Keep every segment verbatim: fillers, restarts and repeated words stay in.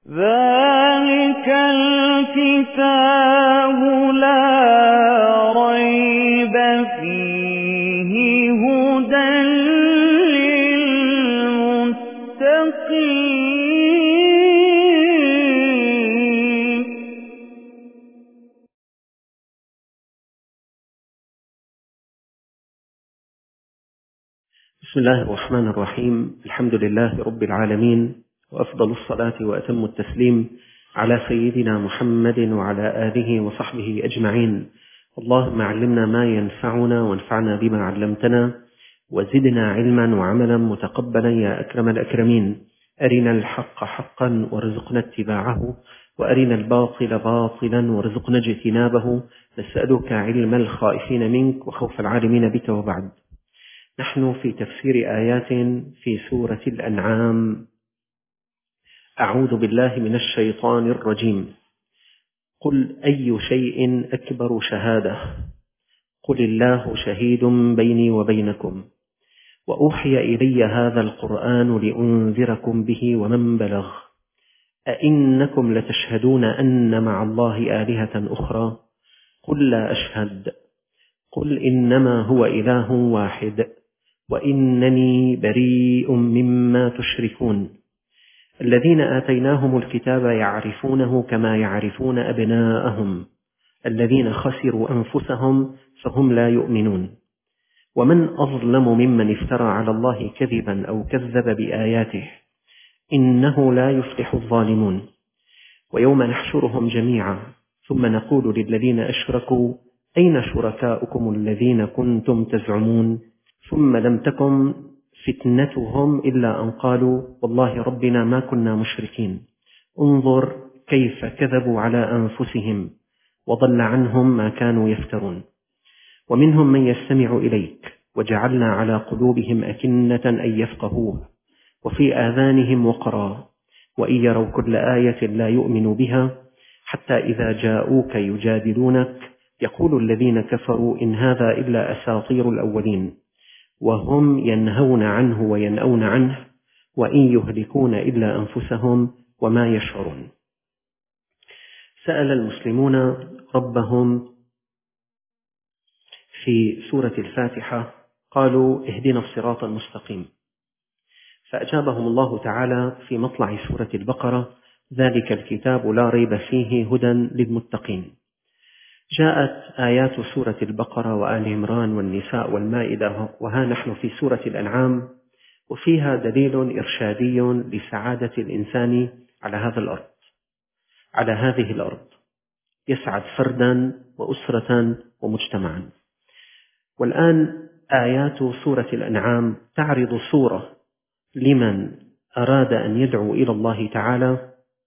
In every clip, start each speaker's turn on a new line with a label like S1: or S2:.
S1: ذلك الكتاب لا ريب فيه هدى للمتقين.
S2: بسم الله الرحمن الرحيم. الحمد لله رب العالمين، وأفضل الصلاة وأتم التسليم على سيدنا محمد وعلى آله وصحبه أجمعين. اللهم علمنا ما ينفعنا وانفعنا بما علمتنا، وزدنا علما وعملا متقبلا يا أكرم الأكرمين. أرنا الحق حقا وارزقنا اتباعه، وأرنا الباطل باطلا وارزقنا اجتنابه. نسألك علم الخائفين منك وخوف العالمين بك. وبعد، نحن في تفسير آيات في سورة الأنعام. أعوذ بالله من الشيطان الرجيم. قل أي شيء أكبر شهادة؟ قل الله شهيد بيني وبينكم، وأوحي إلي هذا القرآن لأنذركم به ومن بلغ. أئنكم لتشهدون أن مع الله آلهة أخرى؟ قل لا أشهد. قل إنما هو إله واحد، وإنني بريء مما تشركون. الذين آتيناهم الكتاب يعرفونه كما يعرفون أبناءهم، الذين خسروا أنفسهم فهم لا يؤمنون. ومن أظلم ممن افترى على الله كذبا أو كذب بآياته، إنه لا يفلح الظالمون. ويوم نحشرهم جميعا ثم نقول للذين أشركوا أين شركاؤكم الذين كنتم تزعمون؟ ثم لم تكن فتنتهم إلا أن قالوا والله ربنا ما كنا مشركين. انظر كيف كذبوا على أنفسهم، وضل عنهم ما كانوا يفترون. ومنهم من يستمع إليك، وجعلنا على قلوبهم أكنة أن يفقهوه، وفي آذانهم وقرا، وإن يروا كل آية لا يؤمنوا بها، حتى إذا جاءوك يجادلونك يقول الذين كفروا إن هذا إلا أساطير الأولين، وهم ينهون عنه وينأون عنه، وإن يهلكون إلا أنفسهم وما يشعرون. سأل المسلمون ربهم في سورة الفاتحة، قالوا اهدنا الصراط المستقيم، فأجابهم الله تعالى في مطلع سورة البقرة ذلك الكتاب لا ريب فيه هدى للمتقين. جاءت آيات سورة البقرة وآل عمران والنساء والمائدة، وها نحن في سورة الأنعام، وفيها دليل إرشادي لسعادة الإنسان على هذا الأرض على هذه الأرض يسعد فردا وأسرة ومجتمعا. والآن آيات سورة الأنعام تعرض صورة لمن أراد أن يدعو إلى الله تعالى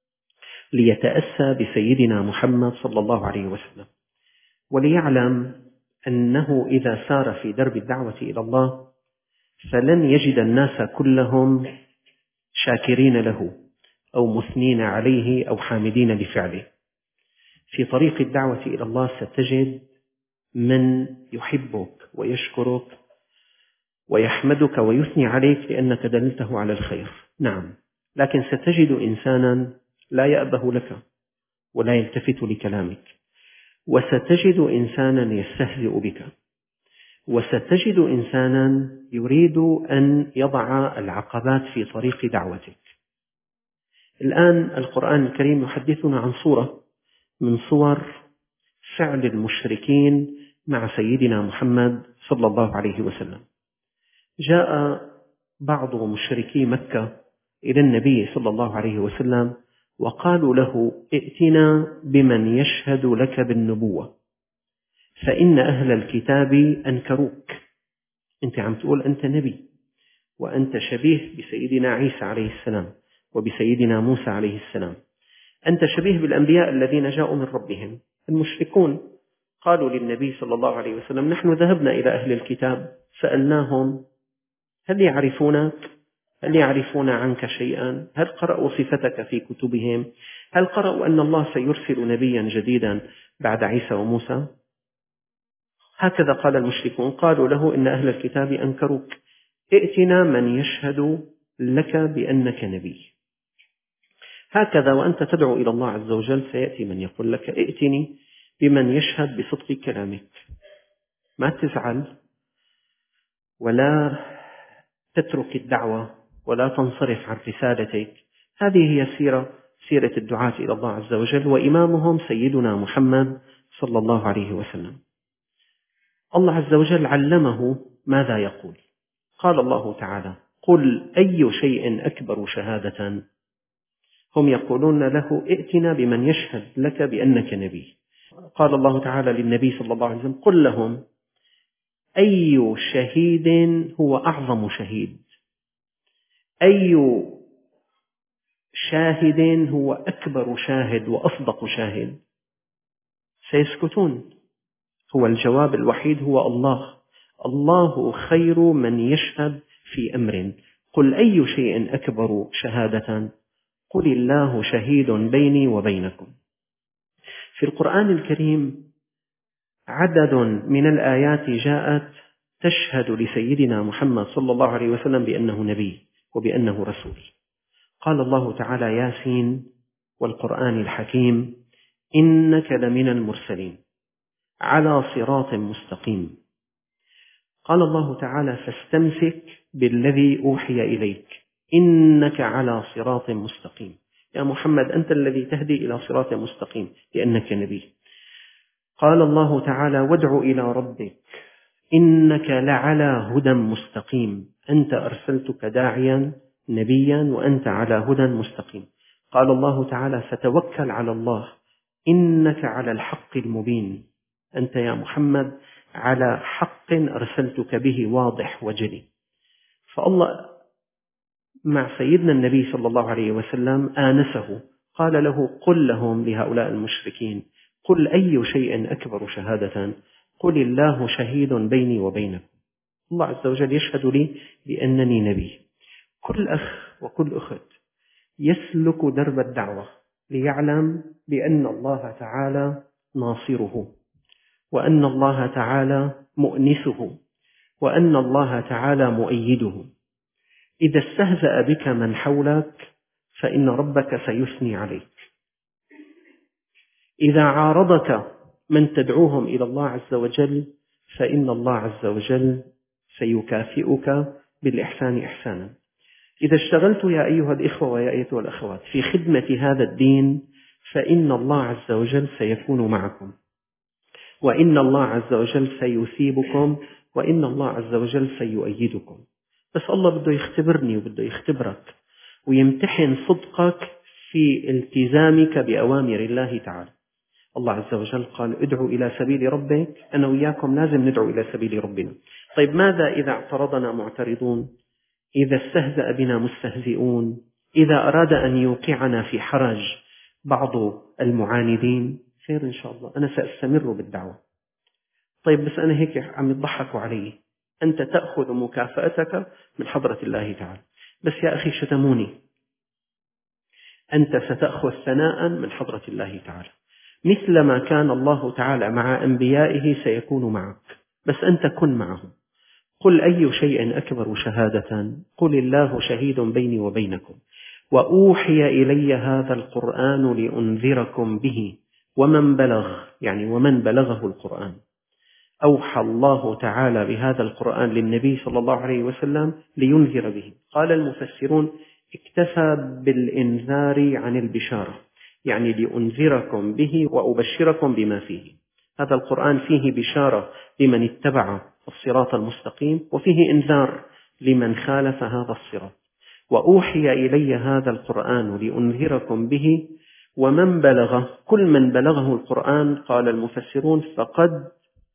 S2: ليتأسى بسيدنا محمد صلى الله عليه وسلم، وليعلم أنه إذا سار في درب الدعوة إلى الله فلن يجد الناس كلهم شاكرين له أو مثنين عليه أو حامدين لفعله. في طريق الدعوة إلى الله ستجد من يحبك ويشكرك ويحمدك ويثني عليك لأنك دللته على الخير، نعم، لكن ستجد إنسانا لا يأبه لك ولا يلتفت لكلامك، وستجد إنسانا يستهزئ بك، وستجد إنسانا يريد أن يضع العقبات في طريق دعوتك. الآن القرآن الكريم يحدثنا عن صورة من صور فعل المشركين مع سيدنا محمد صلى الله عليه وسلم. جاء بعض مشركي مكة إلى النبي صلى الله عليه وسلم وقالوا له ائتنا بمن يشهد لك بالنبوة، فإن أهل الكتاب أنكروك. أنت عم تقول أنت نبي، وأنت شبيه بسيدنا عيسى عليه السلام وبسيدنا موسى عليه السلام، أنت شبيه بالأنبياء الذين جاءوا من ربهم. المشركون قالوا للنبي صلى الله عليه وسلم نحن ذهبنا إلى أهل الكتاب سألناهم هل يعرفونك؟ هل يعرفون عنك شيئا؟ هل قرأوا صفتك في كتبهم؟ هل قرأوا أن الله سيرسل نبيا جديدا بعد عيسى وموسى؟ هكذا قال المشركون، قالوا له إن أهل الكتاب أنكروك، ائتنا من يشهد لك بأنك نبي. هكذا وأنت تدعو إلى الله عز وجل سيأتي من يقول لك ائتني بمن يشهد بصدق كلامك. ما تزعل ولا تترك الدعوة ولا تنصرف عن رسالتك. هذه هي سيرة سيرة الدعاة إلى الله عز وجل، وإمامهم سيدنا محمد صلى الله عليه وسلم. الله عز وجل علمه ماذا يقول. قال الله تعالى: قل أي شيء أكبر شهادة. هم يقولون له ائتنا بمن يشهد لك بأنك نبي. قال الله تعالى للنبي صلى الله عليه وسلم: قل لهم أي شهيد هو أعظم شهيد، أي شاهد هو أكبر شاهد وأصدق شاهد. سيسكتون. هو الجواب الوحيد هو الله. الله خير من يشهد في أمر. قل أي شيء أكبر شهادة قل الله شهيد بيني وبينكم. في القرآن الكريم عدد من الآيات جاءت تشهد لسيدنا محمد صلى الله عليه وسلم بأنه نبي وبأنه رسول. قال الله تعالى: ياسين والقرآن الحكيم إنك لمن المرسلين على صراط مستقيم. قال الله تعالى: فاستمسك بالذي أوحي إليك إنك على صراط مستقيم. يا محمد أنت الذي تهدي إلى صراط مستقيم لأنك نبي. قال الله تعالى: وادع إلى ربك إنك لعلى هدى مستقيم. أنت أرسلتك داعيا نبيا وأنت على هدى مستقيم. قال الله تعالى: فتوكل على الله إنك على الحق المبين. أنت يا محمد على حق أرسلتك به واضح وجلي. فالله مع سيدنا النبي صلى الله عليه وسلم آنسه، قال له: قل لهم لهؤلاء المشركين قل أي شيء أكبر شهادة قل الله شهيد بيني وبينكم. الله عز وجل يشهد لي بأنني نبي. كل أخ وكل أخت يسلك درب الدعوة ليعلم بأن الله تعالى ناصره، وأن الله تعالى مؤنسه، وأن الله تعالى مؤيده. إذا استهزأ بك من حولك فإن ربك سيثني عليك. إذا عارضك من تدعوهم إلى الله عز وجل فإن الله عز وجل سيكافئك بالإحسان إحسانا. إذا اشتغلت يا أيها الإخوة ويا أيتها الأخوات في خدمة هذا الدين فإن الله عز وجل سيكون معكم، وإن الله عز وجل سيثيبكم، وإن الله عز وجل سيؤيدكم. بس الله بده يختبرني وبده يختبرك ويمتحن صدقك في التزامك بأوامر الله تعالى. الله عز وجل قال: ادعوا إلى سبيل ربك. أنا وياكم لازم ندعو إلى سبيل ربنا. طيب ماذا إذا اعترضنا معترضون؟ إذا استهزأ بنا مستهزئون؟ إذا أراد أن يوقعنا في حرج بعض المعاندين؟ خير إن شاء الله، أنا سأستمر بالدعوة. طيب بس أنا هيك عم يضحكوا علي. أنت تأخذ مكافأتك من حضرة الله تعالى. بس يا أخي شتموني، أنت ستأخذ ثناء من حضرة الله تعالى. مثلما كان الله تعالى مع أنبيائه سيكون معك، بس أنت كن معهم. قل أي شيء أكبر شهادة قل الله شهيد بيني وبينكم وأوحي إلي هذا القرآن لأنذركم به ومن بلغ، يعني ومن بلغه القرآن. أوحى الله تعالى بهذا القرآن للنبي صلى الله عليه وسلم لينذر به. قال المفسرون: اكتفى بالإنذار عن البشارة، يعني لأنذركم به وأبشركم بما فيه. هذا القرآن فيه بشارة لمن اتبع الصراط المستقيم، وفيه إنذار لمن خالف هذا الصراط. وأوحي إلي هذا القرآن لأنذركم به ومن بلغه، كل من بلغه القرآن قال المفسرون فقد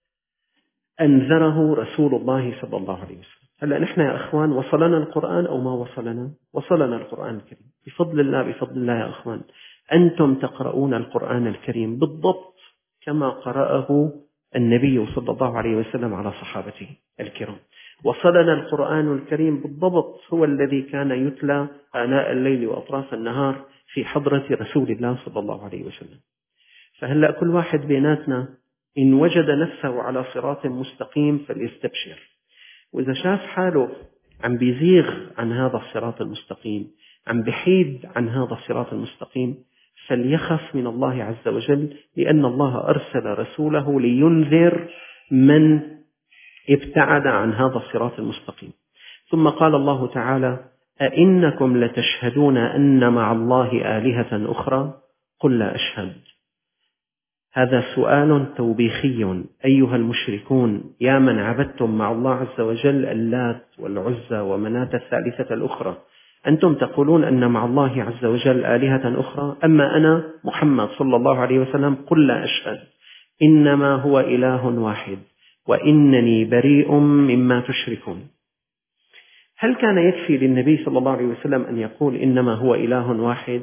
S2: أنذره رسول الله صلى الله عليه وسلم. هلأ نحن يا أخوان وصلنا القرآن أو ما وصلنا؟ وصلنا القرآن الكريم بفضل الله. بفضل الله يا أخوان أنتم تقرؤون القرآن الكريم بالضبط كما قرأه النبي صلى الله عليه وسلم على صحابته الكرام. وصلنا القرآن الكريم بالضبط هو الذي كان يتلى آناء الليل وأطراف النهار في حضرة رسول الله صلى الله عليه وسلم. فهلأ كل واحد بيناتنا إن وجد نفسه على صراط مستقيم فليستبشر، وإذا شاف حاله عم بيزيغ عن هذا الصراط المستقيم عم بحيد عن هذا الصراط المستقيم فليخف من الله عز وجل، لأن الله أرسل رسوله لينذر من ابتعد عن هذا الصراط المستقيم. ثم قال الله تعالى: أئنكم لتشهدون أن مع الله آلهة أخرى؟ قل لا أشهد. هذا سؤال توبيخي: أيها المشركون، يا من عبدتم مع الله عز وجل اللات والعزى ومناة الثالثة الأخرى، أنتم تقولون أن مع الله عز وجل آلهة أخرى، أما أنا محمد صلى الله عليه وسلم قل لا أشهد، إنما هو إله واحد وإنني بريء مما تشركون. هل كان يكفي للنبي صلى الله عليه وسلم أن يقول إنما هو إله واحد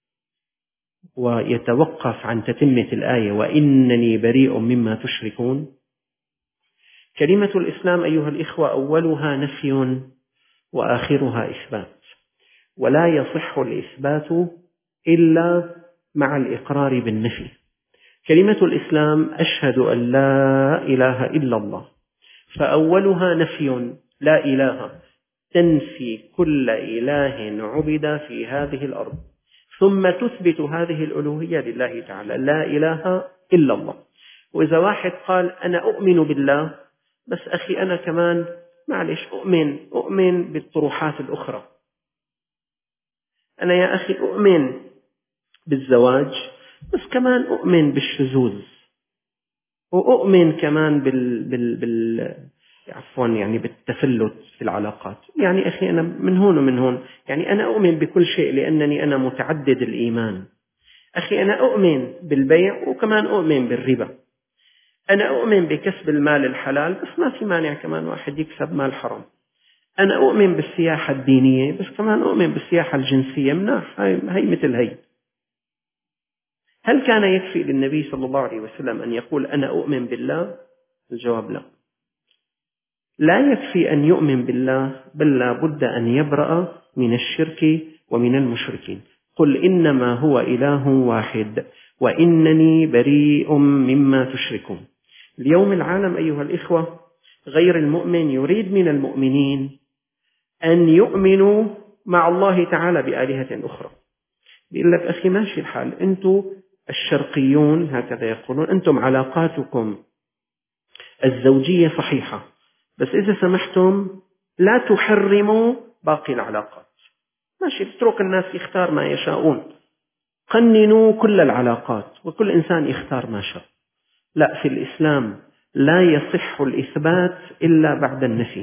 S2: ويتوقف عن تتمة الآية وإنني بريء مما تشركون؟ كلمة الإسلام أيها الإخوة أولها نفي وآخرها إثبات، ولا يصح الإثبات إلا مع الإقرار بالنفي. كلمة الإسلام أشهد أن لا إله إلا الله، فأولها نفي لا إله، تنفي كل إله عبد في هذه الأرض، ثم تثبت هذه الألوهية لله تعالى، لا إله إلا الله. وإذا واحد قال أنا أؤمن بالله، بس أخي أنا كمان معلش أؤمن أؤمن بالطروحات الأخرى، أنا يا أخي أؤمن بالزواج، بس كمان أؤمن بالشذوذ، وأؤمن كمان بال, بال, بال عفوا يعني بالتفلت في العلاقات. يعني أخي أنا من هون ومن هون، يعني أنا أؤمن بكل شيء لأنني أنا متعدد الإيمان. أخي أنا أؤمن بالبيع وكمان أؤمن بالربا، أنا أؤمن بكسب المال الحلال، بس ما في مانع كمان واحد يكسب مال حرام. أنا أؤمن بالسياحة الدينية، بس كمان أؤمن بالسياحة الجنسية، مناح هاي, هاي مثل هاي. هل كان يكفي للنبي صلى الله عليه وسلم أن يقول أنا أؤمن بالله؟ الجواب لا، لا يكفي أن يؤمن بالله، بل لا بد أن يبرأ من الشرك ومن المشركين. قل إنما هو إله واحد وإنني بريء مما تشركون. اليوم العالم أيها الإخوة غير المؤمن يريد من المؤمنين أن يؤمنوا مع الله تعالى بآلهة أخرى. بيقول لك أخي ماشي الحال، أنتم الشرقيون هكذا يقولون، أنتم علاقاتكم الزوجية صحيحة، بس إذا سمحتم لا تحرموا باقي العلاقات. ماشي، اترك الناس يختار ما يشاءون، قننوا كل العلاقات وكل إنسان يختار ما شاء. لا، في الإسلام لا يصح الإثبات إلا بعد النفي.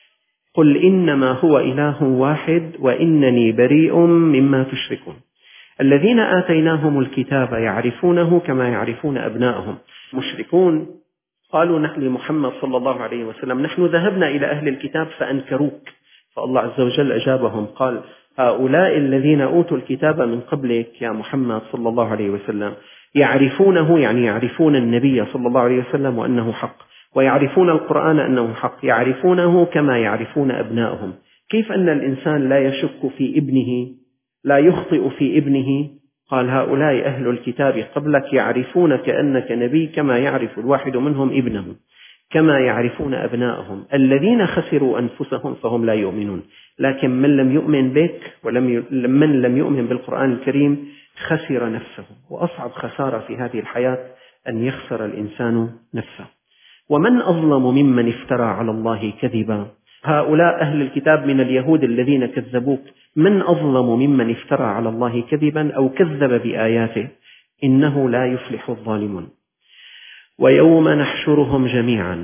S2: قل إنما هو إله واحد وإنني بريء مما تشركون. الذين آتيناهم الكتاب يعرفونه كما يعرفون أبناءهم. مشركون قالوا نحن لمحمد صلى الله عليه وسلم نحن ذهبنا إلى أهل الكتاب فأنكروك، فالله عز وجل أجابهم قال هؤلاء الذين أوتوا الكتاب من قبلك يا محمد صلى الله عليه وسلم يعرفونه، يعني يعرفون النبي صلى الله عليه وسلم وأنه حق، ويعرفون القرآن أنه حق، يعرفونه كما يعرفون أبنائهم. كيف أن الإنسان لا يشك في ابنه، لا يخطئ في ابنه؟ قال هؤلاء أهل الكتاب قبلك يعرفون كأنك نبي كما يعرف الواحد منهم ابنه، كما يعرفون أبنائهم. الذين خسروا أنفسهم فهم لا يؤمنون. لكن من لم يؤمن بك ولم ي... من لم يؤمن بالقرآن الكريم خسر نفسه، وأصعب خسارة في هذه الحياة أن يخسر الإنسان نفسه. ومن أظلم ممن افترى على الله كذبا. هؤلاء أهل الكتاب من اليهود الذين كذبوك، من أظلم ممن افترى على الله كذبا أو كذب بآياته، إنه لا يفلح الظالمون. ويوم نحشرهم جميعا،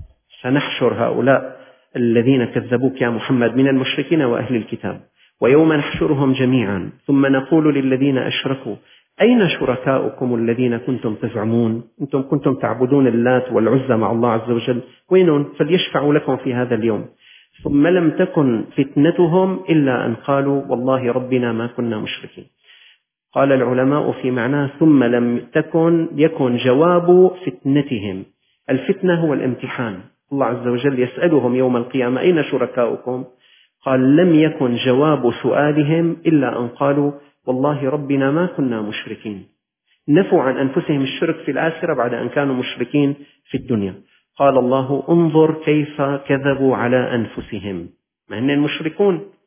S2: سنحشر هؤلاء الذين كذبوك يا محمد من المشركين وأهل الكتاب، ويوم نحشرهم جميعا ثم نقول للذين أشركوا أين شركاؤكم الذين كنتم تزعمون؟ أنتم كنتم تعبدون اللات والعزى مع الله عز وجل، وينهم؟ فليشفعوا لكم في هذا اليوم. ثم لم تكن فتنتهم إلا أن قالوا والله ربنا ما كنا مشركين. قال العلماء في معناه ثم لم تكن يكن جواب فتنتهم. الفتنة هو الامتحان، الله عز وجل يسألهم يوم القيامة أين شركاؤكم؟ قال لم يكن جواب سؤالهم إلا أن قالوا والله ربنا ما كنا مشركين. نفوا عن أنفسهم الشرك في الآخرة بعد أن كانوا مشركين في الدنيا. قال الله انظر كيف كذبوا على أنفسهم، ما هن المشركون.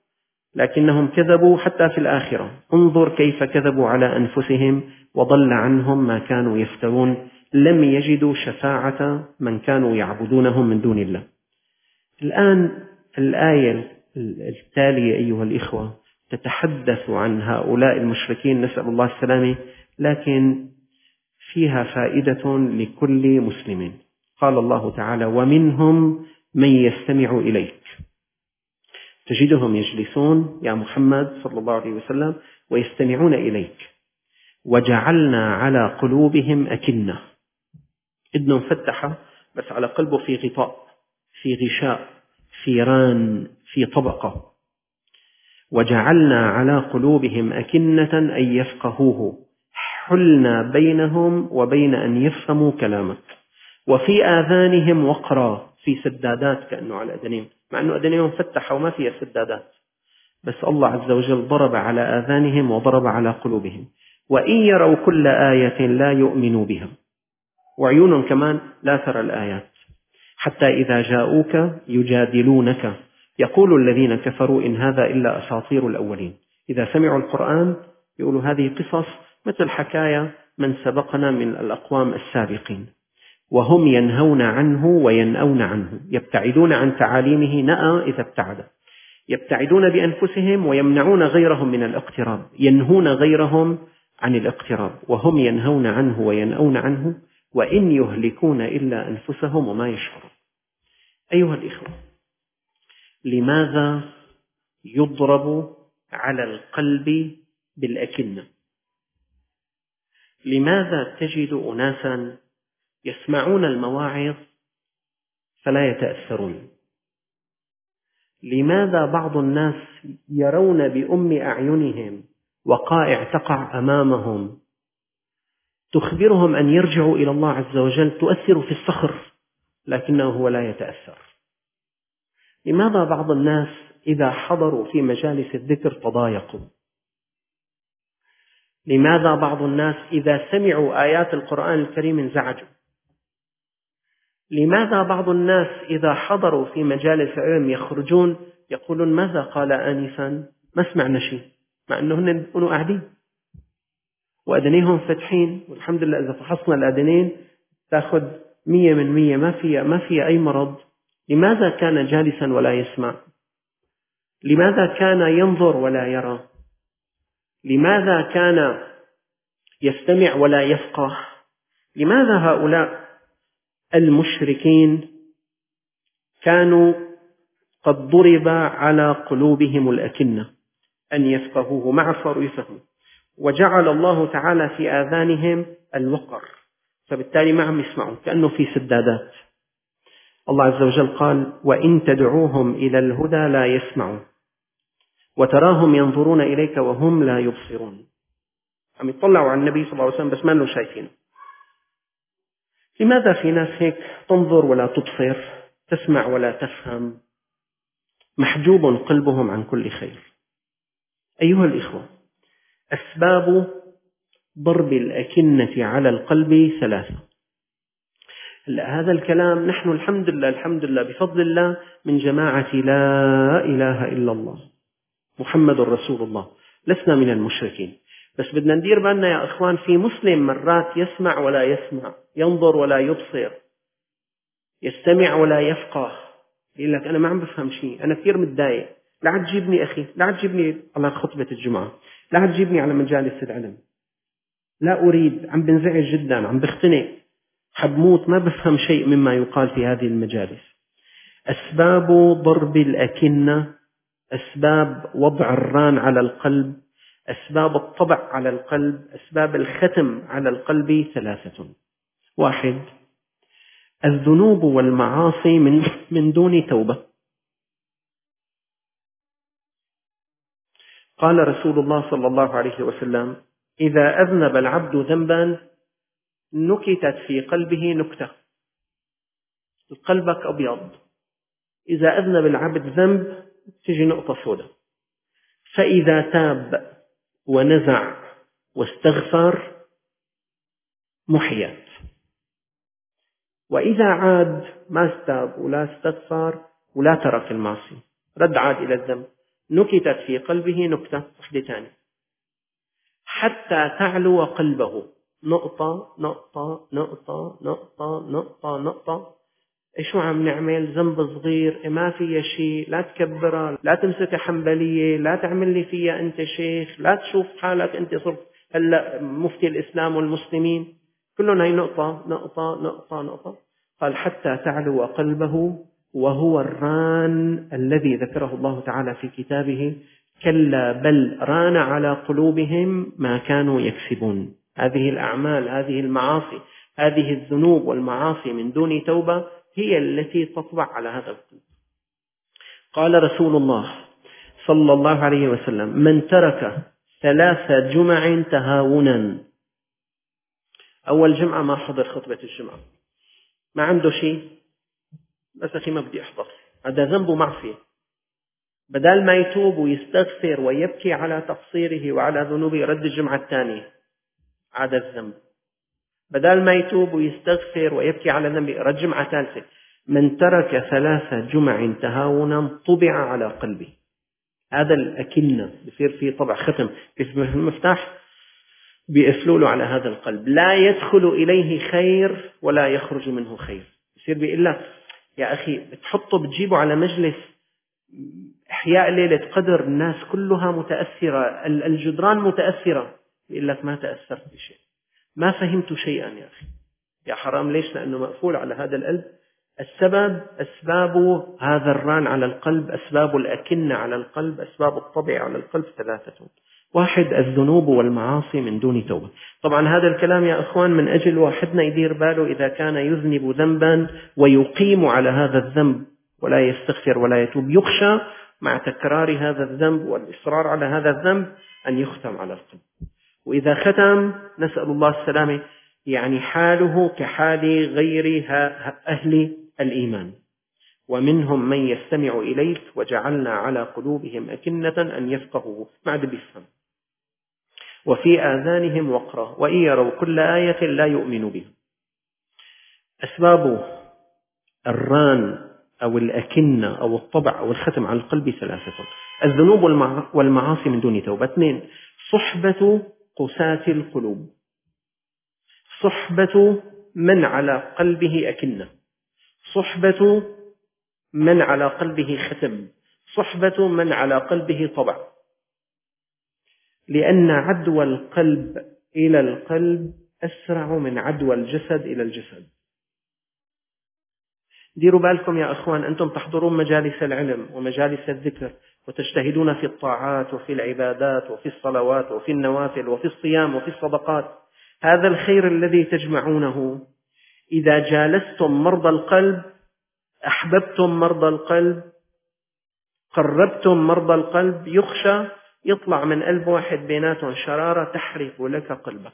S2: لكنهم كذبوا حتى في الآخرة. انظر كيف كذبوا على أنفسهم وضل عنهم ما كانوا يفترون. لم يجدوا شفاعة من كانوا يعبدونهم من دون الله. الآن الآية التالية أيها الإخوة تتحدث عن هؤلاء المشركين، نسأل الله السلامة، لكن فيها فائدة لكل مسلم. قال الله تعالى: ومنهم من يستمع إليك. تجدهم يجلسون يا محمد صلى الله عليه وسلم ويستمعون إليك. وجعلنا على قلوبهم أكنة، إذن مفتحة بس على قلبه في غطاء، في غشاء، في ران، في طبقة. وجعلنا على قلوبهم أكنة أن يفقهوه، حلنا بينهم وبين أن يفهموا كلامك. وفي آذانهم وقرا، في سدادات كأنه على أذانهم، مع أنه أذانهم مفتحة وما فيها سدادات، بس الله عز وجل ضرب على آذانهم وضرب على قلوبهم. وإن يروا كل آية لا يؤمنوا بها، وعيونهم كمان لا ترى الآيات. حتى إذا جاءوك يجادلونك يقول الذين كفروا إن هذا إلا أساطير الأولين. إذا سمعوا القرآن يقولوا هذه قصص مثل حكاية من سبقنا من الأقوام السابقين. وهم ينهون عنه وينأون عنه، يبتعدون عن تعاليمه نأى إذا ابتعد، يبتعدون بأنفسهم ويمنعون غيرهم من الاقتراب، ينهون غيرهم عن الاقتراب. وهم ينهون عنه وينأون عنه وإن يهلكون إلا أنفسهم وما يشعرون. أيها الإخوة، لماذا يضرب على القلب بالأكنة؟ لماذا تجد أناسا يسمعون المواعظ فلا يتأثرون؟ لماذا بعض الناس يرون بأم أعينهم وقائع تقع أمامهم تخبرهم أن يرجعوا إلى الله عز وجل تؤثر في الصخر لكنه هو لا يتأثر؟ لماذا بعض الناس إذا حضروا في مجالس الذكر تضايقوا؟ لماذا بعض الناس إذا سمعوا آيات القرآن الكريم انزعجوا؟ لماذا بعض الناس إذا حضروا في مجالس علم يخرجون يقولون ماذا قال آنفا؟ ما سمعنا شيء، مع أنهم يكونوا قاعدين وأذنيهم فتحين، والحمد لله إذا فحصنا الأذنين تأخذ مية من مية، ما فيها ما فيها أي مرض. لماذا كان جالسا ولا يسمع؟ لماذا كان ينظر ولا يرى؟ لماذا كان يستمع ولا يفقه؟ لماذا هؤلاء المشركين كانوا قد ضرب على قلوبهم الأكنة أن يفقهوه، ما عرفوا يفهموا، وجعل الله تعالى في آذانهم الوقر، فبالتالي ما عم يسمعوا، كأنه في سدادات. الله عز وجل قال: وإن تدعوهم إلى الهدى لا يسمعوا وتراهم ينظرون إليك وهم لا يبصرون. عم يطلعوا على النبي صلى الله عليه وسلم بس ما له شايفين. لماذا في ناس هيك تنظر ولا تبصر، تسمع ولا تفهم، محجوب قلبهم عن كل خير؟ أيها الإخوة، أسباب ضرب الأكنة على القلب ثلاثة. هذا الكلام نحن الحمد لله الحمد لله بفضل الله من جماعة لا إله إلا الله محمد رسول الله، لسنا من المشركين. بس بدنا ندير بالنا يا أخوان، في مسلم مرات يسمع ولا يسمع، ينظر ولا يبصر، يستمع ولا يفقه، يقول لك أنا ما عم بفهم شيء، أنا كثير متضايق، لا تجيبني أخي، لا تجيبني على خطبة الجمعة، لا تجيبني على مجالس العلم، لا أريد، عم بنزعج جدا، عم بختنق، حبموت، ما بفهم شيء مما يقال في هذه المجالس. أسباب ضرب الأكنة، أسباب وضع الران على القلب، أسباب الطبع على القلب، أسباب الختم على القلب ثلاثة. واحد: الذنوب والمعاصي من, من دون توبة. قال رسول الله صلى الله عليه وسلم: إذا أذنب العبد ذنبا نكتت في قلبه نكتة. قلبك أبيض، إذا أذنب العبد ذنب تجي نقطة سوداء، فإذا تاب ونزع واستغفر محيت، وإذا عاد ما استاب ولا استغفر ولا ترك المعصية، رد عاد إلى الذنب، نكتت في قلبه نكتة وحدة ثانية حتى تعلو قلبه، نقطة نقطة نقطة نقطة نقطة نقطة. شو عم نعمل؟ ذنب صغير ما فيها شيء، لا تكبرها، لا تمسكها حنبلية، لا تعمل لي فيها أنت شيخ، لا تشوف حالك أنت صرت هلا مفتي الإسلام والمسلمين. كلهم هي نقطة نقطة نقطة نقطة. قال حتى تعلو قلبه، وهو الران الذي ذكره الله تعالى في كتابه: كلا بل ران على قلوبهم ما كانوا يكسبون. هذه الأعمال، هذه المعاصي، هذه الذنوب والمعاصي من دون توبة هي التي تطبع على هذا القلب. قال رسول الله صلى الله عليه وسلم: من ترك ثلاث جمع تهاونا، أول جمعة ما حضر خطبة الجمعة، ما عنده شيء، بس أخي ما بدي أحضر، هذا ذنب ومعصية. بدل ما يتوب ويستغفر ويبكي على تقصيره وعلى ذنوبه رد الجمعة الثانية، عاد الذنب. بدل ما يتوب ويستغفر ويبكي على ذنبه رد جمعة ثالثة. من ترك ثلاث جمع تهاونا طبع على قلبه. هذا الأكنة بصير فيه طبع ختم، كيف المفتاح بيقفلوا له على هذا القلب، لا يدخل إليه خير ولا يخرج منه خير. بصير بيقول لك يا أخي بتحطه بتجيبه على مجلس إحياء ليلة قدر، الناس كلها متأثرة، الجدران متأثرة، بيقول لك ما تأثرت بشيء، ما فهمت شيئا يا أخي. يا حرام، ليش؟ لأنه مقفول على هذا القلب. السبب أسباب هذا الران على القلب، أسباب الأكنة على القلب، أسباب الطبع على القلب ثلاثة: واحد الذنوب والمعاصي من دون توبة. طبعا هذا الكلام يا أخوان من أجل واحدنا يدير باله إذا كان يذنب ذنبا ويقيم على هذا الذنب ولا يستغفر ولا يتوب، يخشى مع تكرار هذا الذنب والإصرار على هذا الذنب أن يختم على القلب. وإذا ختم نسأل الله السلامة، يعني حاله كحال غير أهل الإيمان. ومنهم من يستمع إليك وجعلنا على قلوبهم أكنة أن يفقهوا، ما عاد بيفهم، وفي آذانهم وقرا وإن يروا كل آية لا يؤمنوا بها. أسباب الران أو الأكنة أو الطبع أو الختم على القلب ثلاثة: الذنوب والمعاصي من دون توبة. اثنين: صحبة قساة القلوب، صحبة من على قلبه أكنة، صحبة من على قلبه ختم، صحبة من على قلبه طبع. لأن عدوى القلب إلى القلب أسرع من عدوى الجسد إلى الجسد. ديروا بالكم يا أخوان، أنتم تحضرون مجالس العلم ومجالس الذكر وتجتهدون في الطاعات وفي العبادات وفي الصلوات وفي النوافل وفي الصيام وفي الصدقات. هذا الخير الذي تجمعونه إذا جالستم مرضى القلب، أحببتم مرضى القلب، قربتم مرضى القلب، يخشى يطلع من قلب واحد بيناتهم شرارة تحرق لك قلبك.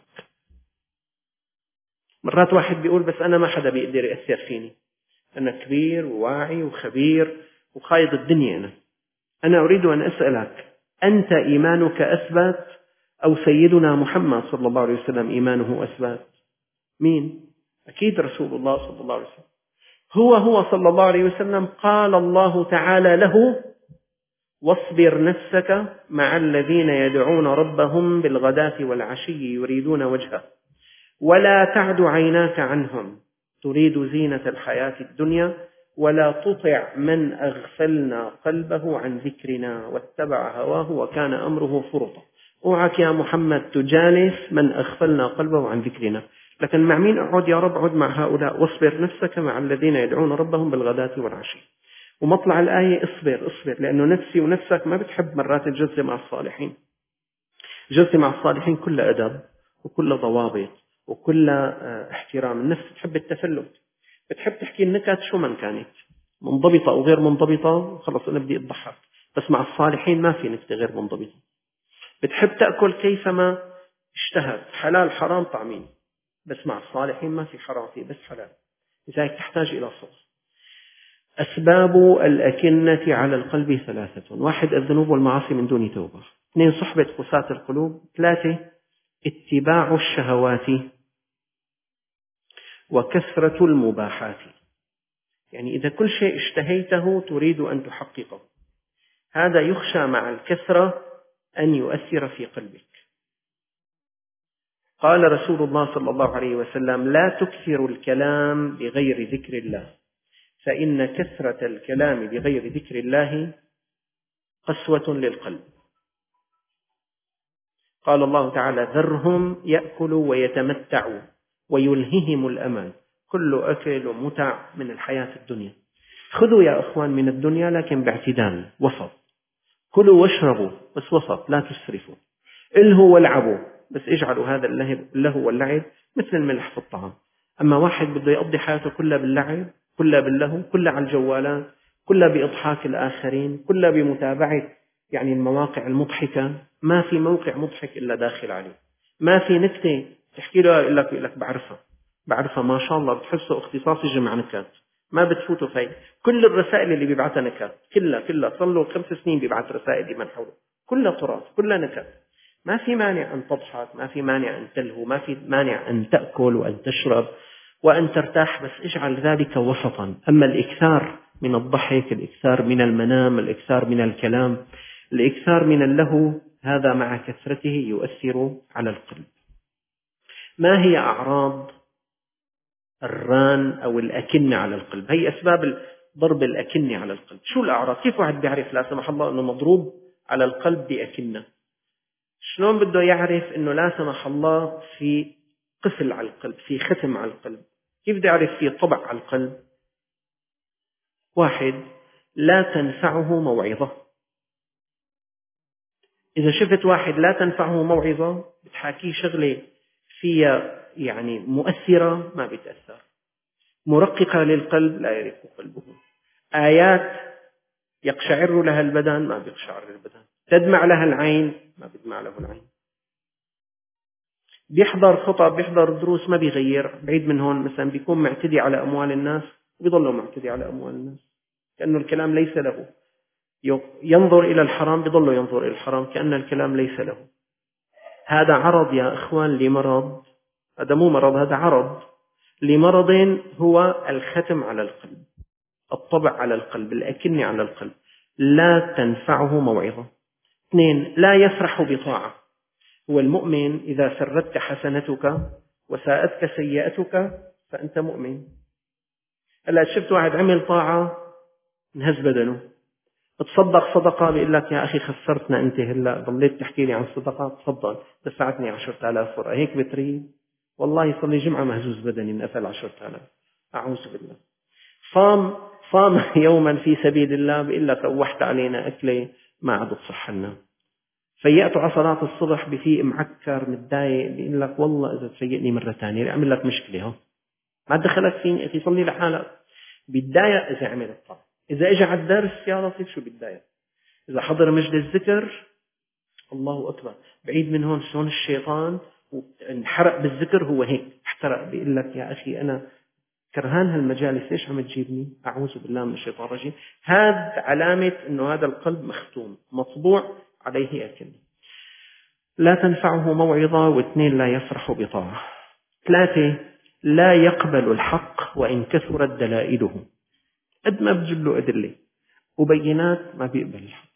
S2: مرات واحد بيقول بس أنا ما حدا بيقدر يأثر فيني، أنا كبير وواعي وخبير وخايض الدنيا. أنا أنا أريد أن أسألك، أنت إيمانك أثبت أو سيدنا محمد صلى الله عليه وسلم إيمانه أثبت؟ مين؟ أكيد رسول الله صلى الله عليه وسلم. هو هو صلى الله عليه وسلم قال الله تعالى له: واصبر نفسك مع الذين يدعون ربهم بالغداة والعشي يريدون وجهه ولا تعد عيناك عنهم تريد زينة الحياة الدنيا ولا تطع من أغفلنا قلبه عن ذكرنا واتبع هواه وكان أمره فرطا. اوعك يا محمد تجالس من أغفلنا قلبه عن ذكرنا. لكن مع مين أقعد يا رب؟ أقعد مع هؤلاء. واصبر نفسك مع الذين يدعون ربهم بالغداة والعشي. ومطلع الآية اصبر اصبر، لأنه نفسي ونفسك ما بتحب مرات الجلسة مع الصالحين. الجلسة مع الصالحين كل أدب وكل ضوابط وكل احترام. النفس بتحب التفلت، بتحب تحكي النكت شو من كانت منضبطة أو غير منضبطة، خلص أنا بدي أضحك. بس مع الصالحين ما في نكتة غير منضبطة. بتحب تأكل كيفما اشتهت، حلال حرام طعمين، بس مع الصالحين ما في حرام، فيه بس حلال. لذلك تحتاج إلى صبر. أسباب الأكنة على القلب ثلاثة: واحد الذنوب والمعاصي من دون توبة. اثنين صحبة قساة القلوب. ثلاثة اتباع الشهوات وكثرة المباحات. يعني إذا كل شيء اشتهيته تريد أن تحققه، هذا يخشى مع الكثرة أن يؤثر في قلبك. قال رسول الله صلى الله عليه وسلم: لا تكثروا الكلام بغير ذكر الله، فإن كثرة الكلام بغير ذكر الله قسوة للقلب. قال الله تعالى: ذرهم يأكلوا ويتمتعوا ويلههم الأمل، كل أكل متع من الحياة الدنيا. خذوا يا أخوان من الدنيا لكن باعتدال، وسط. كلوا واشربوا بس وسط، لا تسرفوا. الهوا والعبوا بس اجعلوا هذا اللهو واللعب مثل الملح في الطعام. أما واحد بده يقضي حياته كلها باللعب، كلها باللهو، كلها على الجوالات، كلها بإضحاك الآخرين، كلها بمتابعة يعني المواقع المضحكة، ما في موقع مضحك إلا داخل عليه، ما في نكتة تحكي له يقول لك يقول لك بعرفها بعرفها ما شاء الله، بتحسه اختصاصي جمع نكات، ما بتفوتوا في كل الرسائل اللي بيبعتها نكات، كلها كلها صار له خمس سنين بيبعت رسائل لمن حوله، كلها تراث، كلها نكات. ما في مانع أن تضحك، ما في مانع أن تلهو، ما في مانع أن تأكل وأن تشرب وأن ترتاح، بس اجعل ذلك وسطا. أما الإكثار من الضحك، الإكثار من المنام، الإكثار من الكلام، الإكثار من اللهو، هذا مع كثرته يؤثر على القلب. ما هي أعراض الران أو الأكنة على القلب؟ هي أسباب ضرب الأكنة على القلب. شو الأعراض؟ كيف واحد بيعرف لا سمح الله أنه مضروب على القلب بأكنة؟ شلون بده يعرف أنه لا سمح الله في قفل على القلب، في ختم على القلب؟ كيف بده يعرف في طبع على القلب؟ واحد، لا تنفعه موعظة. إذا شفت واحد لا تنفعه موعظة، بتحاكيه شغلة فيها يعني مؤثرة، ما بيتأثر. مرققة للقلب، لا يرق قلبه. آيات يقشعر لها البدن، ما بيقشعر البدن. تدمع لها العين، ما بيدمع له العين. بيحضر خطب، بيحضر دروس، ما بيغير. بعيد من هون مثلا بيكون معتدي على أموال الناس، وبيضله معتدي على أموال الناس كأنه الكلام ليس له. ينظر إلى الحرام، بيضله ينظر إلى الحرام كأن الكلام ليس له. هذا عرض يا إخوان لمرض، هذا مو مرض، هذا عرض لمرض هو الختم على القلب، الطبع على القلب، الأكنة على القلب. لا تنفعه موعظة. اثنين، لا يفرح بطاعة. هو المؤمن إذا سرتك حسنتك وساءتك سيئتك فأنت مؤمن. هلا شفت واحد عمل طاعة انهز بدنه، تصدق صدقة بيقول لك يا أخي خسرتنا أنت، هلا ضليت تحكي لي عن صدقة، تفضل دفعتني عشرة آلاف ورقة، هيك بتريد؟ والله صار لي جمعة مهزوز بدني من قفل عشرة آلاف. أعوذ بالله. صام صام يوما في سبيل الله، بيقول لك روحت علينا أكلة ما عاد تصح لنا. فيأتوا على صلاة الصبح بفيق معكر متضايق، بيقول لك والله إذا تفيقني مرة ثانية أعمل لك مشكلة، ها ما دخلك فيني أخي، صلي لحالك. بيتضايق إذا عمل الطاعة. إذا إجا على الدرس يا لطيف شو بيتضايق. إذا حضر مجلس ذكر، الله أكبر، بعيد من هون شلون الشيطان انحرق بالذكر، هو هيك احترق، بيقول لك يا أخي أنا كرهان هالمجالس، ليش عم تجيبني؟ أعوذ بالله من الشيطان الرجيم. هذا علامة أنه هذا القلب مختوم، مطبوع عليه أكل. لا تنفعه موعظة. واثنين، لا يفرح بطاعة. ثلاثة، لا يقبل الحق وإن كثرت دلائله. قد ما بجيب له أدلة وبينات ما بيقبل الحق،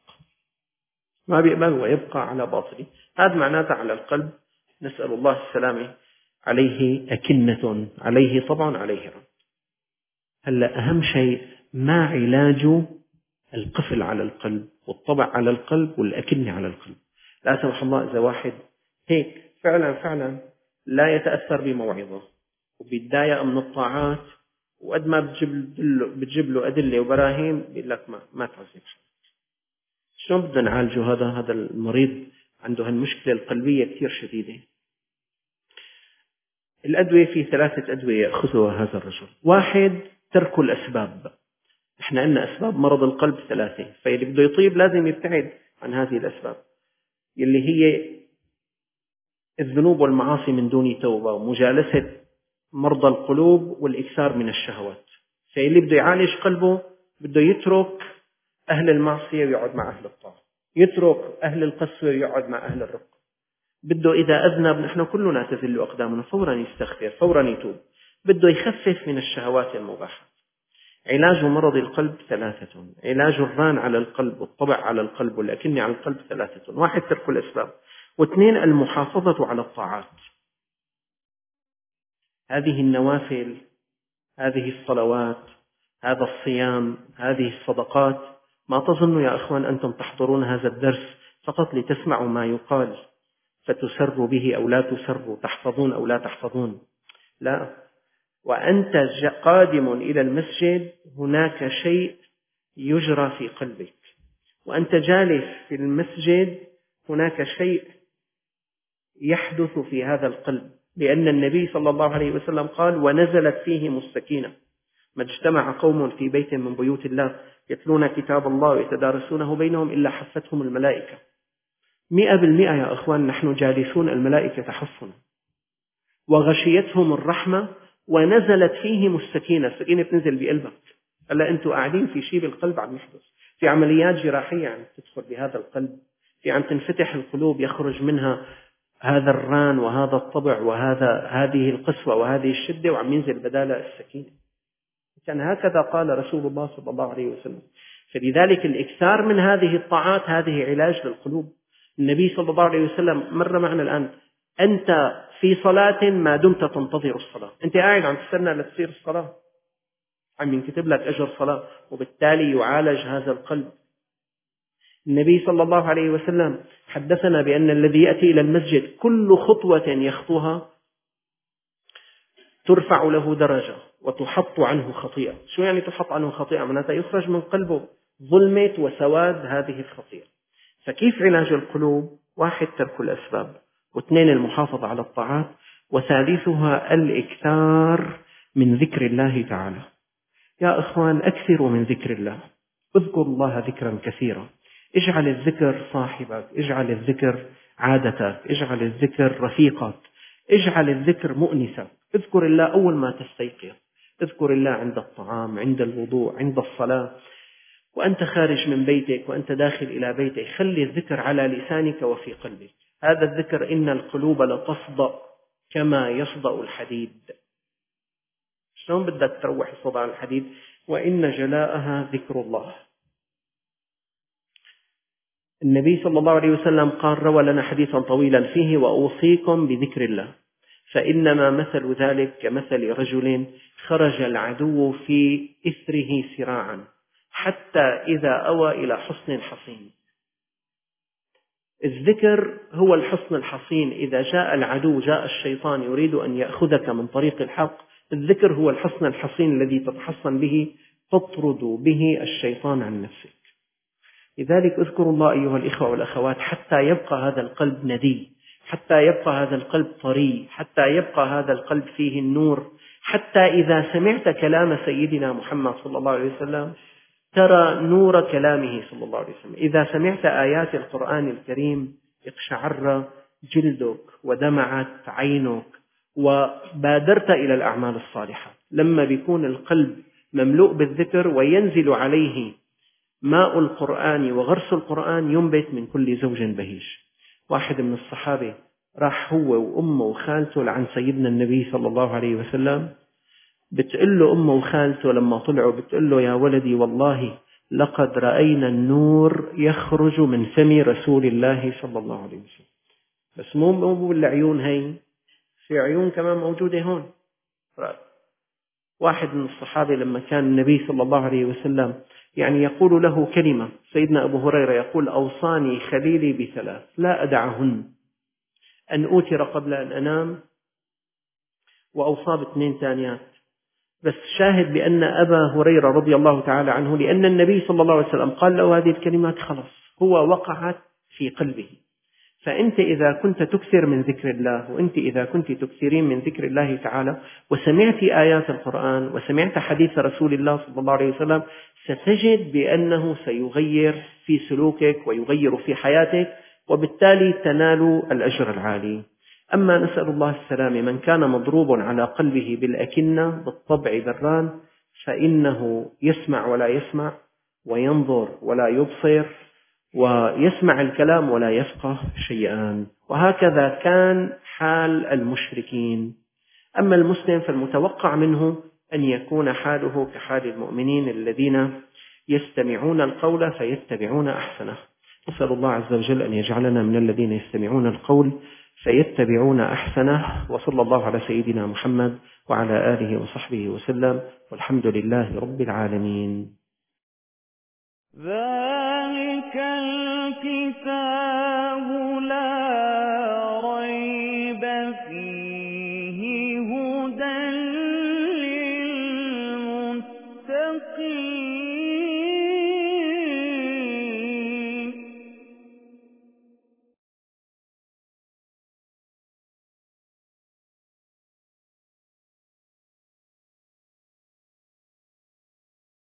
S2: ما بيقبل ويبقى على باطله. هذا معناته على القلب نسأل الله السلامة، عليه أكنة، عليه طبعا، عليه رد. هلا أهم شيء ما علاج القفل على القلب والطبع على القلب والأكنة على القلب. لا سمح الله إذا واحد هيك فعلا فعلا لا يتأثر بموعظة وبيتضايق من الطاعات، وقد ما بتجيب له بتجيب له أدلة وبراهين بيقول لك ما ما تعذب. شلون بدنا نعالجه هذا هذا المريض؟ عنده هالمشكلة القلبية كثير شديدة. الأدوية، في ثلاثة أدوية يأخذها هذا الرجل. واحد، ترك الأسباب. احنا عندنا أسباب مرض القلب ثلاثة، فاللي بده يطيب لازم يبتعد عن هذه الأسباب اللي هي الذنوب والمعاصي من دون توبة، ومجالسة مرضى القلوب، والإكثار من الشهوات. فاللي بده يعالج قلبه بده يترك أهل المعصية ويقعد مع أهل الطاعة، يترك أهل القسوة ويقعد مع أهل الرق. بده إذا أذنب، نحن كلنا تذل أقدامنا، فورا يستغفر، فورا يتوب. بده يخفف من الشهوات المباحة. علاج مرض القلب ثلاثة: علاج الران على القلب والطبع على القلب والأكنة على القلب ثلاثة: واحد ترك الأسباب، واثنين المحافظة على الطاعات. هذه النوافل، هذه الصلوات، هذا الصيام، هذه الصدقات، ما تظنوا يا أخوان أنتم تحضرون هذا الدرس فقط لتسمعوا ما يقال فتسروا به أو لا تسروا، تحفظون أو لا تحفظون. لا، وأنت قادم إلى المسجد هناك شيء يجرى في قلبك، وأنت جالس في المسجد هناك شيء يحدث في هذا القلب، لأن النبي صلى الله عليه وسلم قال: ونزلت فيهم السكينة. ما اجتمع قوم في بيت من بيوت الله يتلون كتاب الله ويتدارسونه بينهم إلا حفتهم الملائكة. مئة بالمئة يا أخوان نحن جالسون الملائكة تحفنا، وغشيتهم الرحمة ونزلت فيهم السكينة. السكينة بتنزل بقلبك. هلا أنتم قاعدين في شيء بالقلب عم يحدث، في عمليات جراحية عم تدخل بهذا القلب، في عم تنفتح القلوب، يخرج منها هذا الران وهذا الطبع وهذا هذه القسوة وهذه الشدة، وعم ينزل بدالها السكينة. كان هكذا قال رسول الله صلى الله عليه وسلم. فلذلك الإكثار من هذه الطاعات هذه علاج للقلوب. النبي صلى الله عليه وسلم مر معنا الآن: أنت في صلاة ما دمت تنتظر الصلاة. أنت قاعد عم تستنى لتصير الصلاة، عم ينكتب لك أجر صلاة، وبالتالي يعالج هذا القلب. النبي صلى الله عليه وسلم حدثنا بأن الذي يأتي إلى المسجد كل خطوة يخطوها ترفع له درجة وتحط عنه خطيئة. شو يعني تحط عنه خطيئة؟ معناتها يخرج من قلبه ظلمة وسواد هذه الخطيئة. فكيف علاج القلوب؟ واحد ترك الأسباب، واثنين المحافظة على الطاعات، وثالثها الإكثار من ذكر الله تعالى. يا أخوان أكثروا من ذكر الله، اذكروا الله ذكرا كثيرا. اجعل الذكر صاحبك، اجعل الذكر عادتك، اجعل الذكر رفيقك، اجعل الذكر مؤنسك. اذكر الله أول ما تستيقظ، اذكر الله عند الطعام، عند الوضوء، عند الصلاة، وأنت خارج من بيتك وأنت داخل إلى بيتك. خلي الذكر على لسانك وفي قلبك. هذا الذكر: إن القلوب لتصدأ كما يصدأ الحديد. شلون بدك تروح صدأ الحديد؟ وإن جلاءها ذكر الله. النبي صلى الله عليه وسلم قال، روى لنا حديثا طويلا فيه: وأوصيكم بذكر الله فإنما مثل ذلك كمثل رجل خرج العدو في إثره سراعا حتى إذا أوى إلى حصن حصين. الذكر هو الحصن الحصين. إذا جاء العدو، جاء الشيطان يريد أن يأخذك من طريق الحق، الذكر هو الحصن الحصين الذي تتحصن به، تطرد به الشيطان عن نفسك. لذلك اذكروا الله أيها الإخوة والأخوات حتى يبقى هذا القلب ندي، حتى يبقى هذا القلب طري، حتى يبقى هذا القلب فيه النور، حتى إذا سمعت كلام سيدنا محمد صلى الله عليه وسلم ترى نور كلامه صلى الله عليه وسلم. إذا سمعت آيات القرآن الكريم اقشعر جلدك ودمعت عينك وبادرت إلى الأعمال الصالحة. لما بيكون القلب مملوء بالذكر وينزل عليه ماء القرآن وغرس القرآن، ينبت من كل زوج بهيج. واحد من الصحابة راح هو وأمه وخالته لعن سيدنا النبي صلى الله عليه وسلم، بتقول له أمه وخالته لما طلعوا، بتقول له: يا ولدي والله لقد رأينا النور يخرج من فم رسول الله صلى الله عليه وسلم. بس مو مو بالعيون هي، في عيون كمان موجودة هون. واحد من الصحابة لما كان النبي صلى الله عليه وسلم يعني يقول له كلمة، سيدنا أبو هريرة يقول: أوصاني خليلي بثلاث لا أدعهن: أن أوتر قبل أن أنام، وأوصى باثنين ثانيات. بس شاهد بأن أبا هريرة رضي الله تعالى عنه، لأن النبي صلى الله عليه وسلم قال له هذه الكلمات، خلص هو وقعت في قلبه. فأنت إذا كنت تكثر من ذكر الله، وأنت إذا كنت تكثرين من ذكر الله تعالى، وسمعت آيات القرآن وسمعت حديث رسول الله صلى الله عليه وسلم، ستجد بأنه سيغير في سلوكك ويغير في حياتك، وبالتالي تنال الأجر العالي. أما نسأل الله السلامة، من كان مضروب على قلبه بالأكنة بالطبع بالران، فإنه يسمع ولا يسمع، وينظر ولا يبصر، ويسمع الكلام ولا يفقه شيئا. وهكذا كان حال المشركين. أما المسلم فالمتوقع منه أن يكون حاله كحال المؤمنين الذين يستمعون القول فيتبعون أحسنه. نسأل الله عز وجل أن يجعلنا من الذين يستمعون القول فيتبعون أحسنه. وصلى الله على سيدنا محمد وعلى آله وصحبه وسلم، والحمد لله رب العالمين.
S1: ذلك الكتاب